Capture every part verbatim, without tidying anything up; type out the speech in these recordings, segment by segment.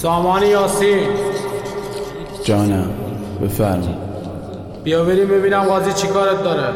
سامان یاسین جانم بفرما. بیا بریم ببینم قاضی چی کارت داره.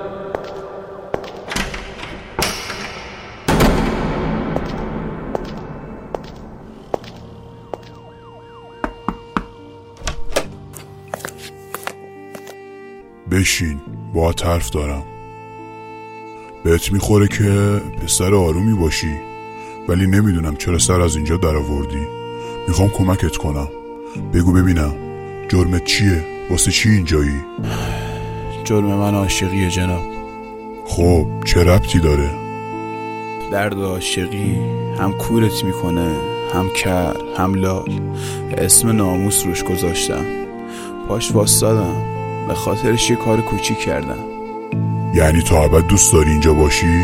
بشین، با حرف دارم. بهت میخوره که پسر آرومی باشی، ولی نمیدونم چرا سر از اینجا در آوردی. میخوام کمکت کنم. بگو ببینم جرمت چیه؟ واسه چی اینجایی؟ جرم من عاشقیه جناب. خب چه ربطی داره؟ درد عاشقی هم کورت میکنه، هم کر، هم لال. اسم ناموس روش گذاشتم، پاش واسادم، به خاطرش یه کار کوچیک کردم. یعنی تا ابد دوست داری اینجا باشی؟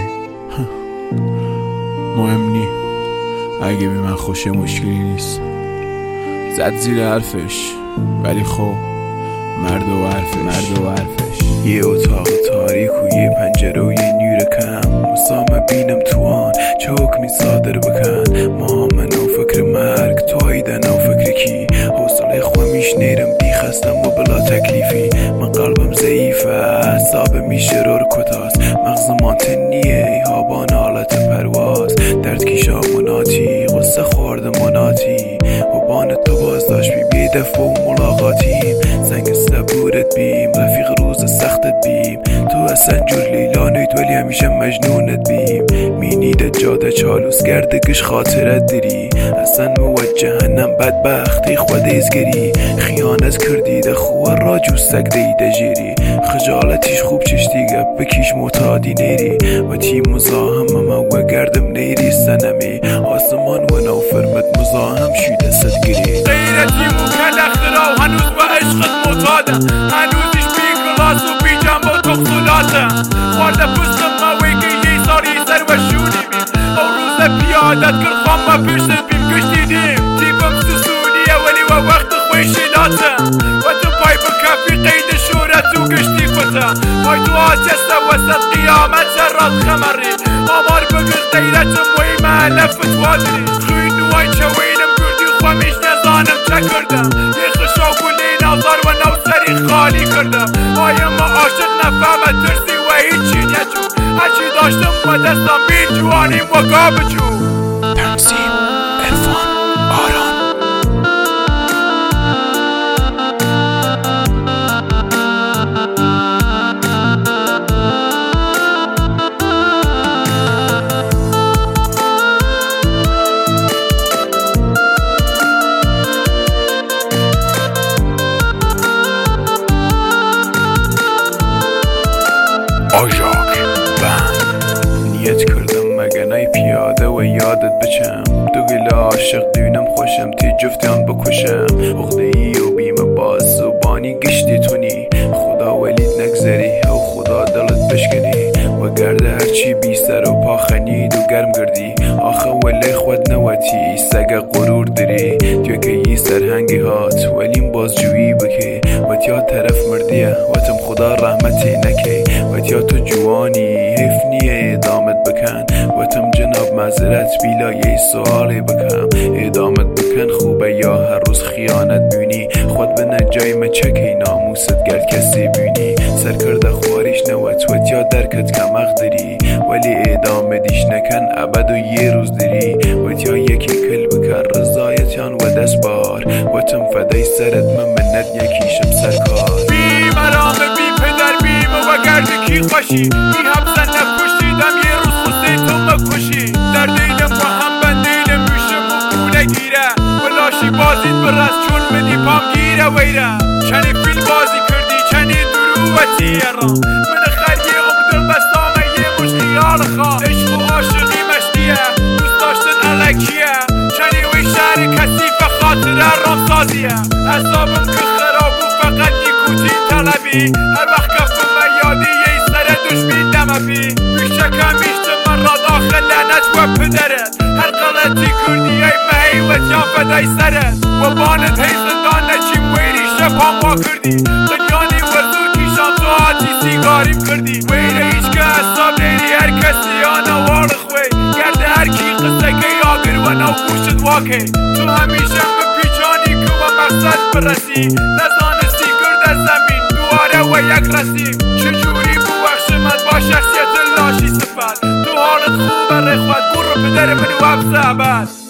مهم نی، اگه بی من خوشه مشکلی نیست. زد زیر حرفش، ولی خب مرد و حرفش مرد و حرفش یه اتاق تاریک و یه پنجره و یه نور کم. مسامه بینم تو آن چه حکمی صادر بکن. ما من و فکر مرگ تو هایدن و فکر کی. حوصله خوامیش نیرم دی خستم و بلا تکلیفی. من قلبم ضعیفه، حساب میشه رور کتاست. مغز مانتنیه ای هابان حالت پرواز. درد کیشا مناتی غصه خورد مناتی. و بان تو باز داشت بی بی دفع و ملاقاتیم. زنگ صبورت بیم رفیق روز سختت بیم. تو اصلا جور لیلا نید ولی همیشه مجنونت بیم. مینیدت جاده چالوس گردگش خاطرت داری. اصلا موجهنم بدبختی خود ازگری. خیانت کردی ده خواه را جوستک دیده جیری. خجالتیش خوب چشتیگه بکیش معتادی نیری. و تی مزاهم و گردم نیری سنمی. آسمان و نو فرمت مزاهم شیده صدگیری. غیرتی مکل اختراو هنوز با عشقت معتادم. هنوزیش بی کلاس و بی جنب و تقصولاتم. وارده پستم مویگی یه ساری سر و شونی بیم. او روز پیادت کرخوام و پشتت بیم کش دیدیم. تیبم سسونیه ولی و وقت خوی شیلاتم. و تو پای بکفی قید شورت و گشتی فتم. پای تو آتست وسط قیامت زرات خمری. آمار بگر غیرت مهمه علفت وادری. خوی نوای چوینم کردی خوامیش نزانم چه کردم. یه خشا گلی نازار و نوسری خالی کردم. آیم ما عاشق نفهمه ترسی و هیچی نجو. هرچی داشتم و دستم بی جوانیم و گابجو. تنظیم عرفان آران. آژاک بند. نیت کردم مگنای پیاده و یادت بچم. دو گل عاشق دونم خوشم تی جفتیان بکشم. اغده ای و بیم باز و بانی گشتی تونی. خدا ولید نگذری و خدا دلت بشکنی. و گرده هرچی بی سر و پا خنید و گرم گردی. آخه ولی خود نواتی سگ غرور داری. تو که یی سرهنگی هات ولیم بازجویی بکی. و تیا طرف مردیه و تم خدا رحمتی نکی. و تیا تو جوانی حفنیه ادامت بکن. و تم جناب معذرت بیلا یه سوالی بکم. ادامت بکن خوبه یا هر روز خیانت بینی. خود به نجای مچکی ناموست گرد کسی بینی. سر کرده خواریش نوت و تیا درکت کم اقدری. ولی ادامه دیش نکن ابد و یه روز داری. و تیا یکی کل بکر رضایتیان و دست بار. و تم فدای سرت من منت یکیشم سرکار. بی مرام بی پدر بیم و گرد کی خوشی. بی حبزن نکشیدم یه روز خسته تو مکشی. در دیدم و هم بندیدم میشم و بونه گیره. و لاشی بازید برست چون بدی پام گیره ویره. چنی فیل بازی کردی چنی درو و تیرا. من خرگی عمدل بستامه یه مش خیال خواه. عشق و عاشقی مشتیه دوست داشتن علکیه. چنی وی شهر کسیف خاطر رامسازیه. حسابم که خراب و فقط نیکوتین طلبی. هر وقت کفتم و یادی یه سر دشمین دمبی. بیشکم بیشت من راد آخر لعنت و پدرت. هر غلطی کردی ای مهیوت یا فدای سرت. و بانت هی زندان نچیم ویری شپام با کردی. دنیانی ورزور کیشان تو آتی سیگاریم کردی. ویره هیچ که حساب نیری هر کسی آنا وارخ وی. گرده هر کی قصه که یاگر و نو گوشت واکه. تو همیشه مقصد برسی نزانستی گرد از زمین دواره و یک رسیم چجوری بو بخش من با شخصیت لاشی صفت تو حالت خوب رخوت گور رو پدر منو افزه عبد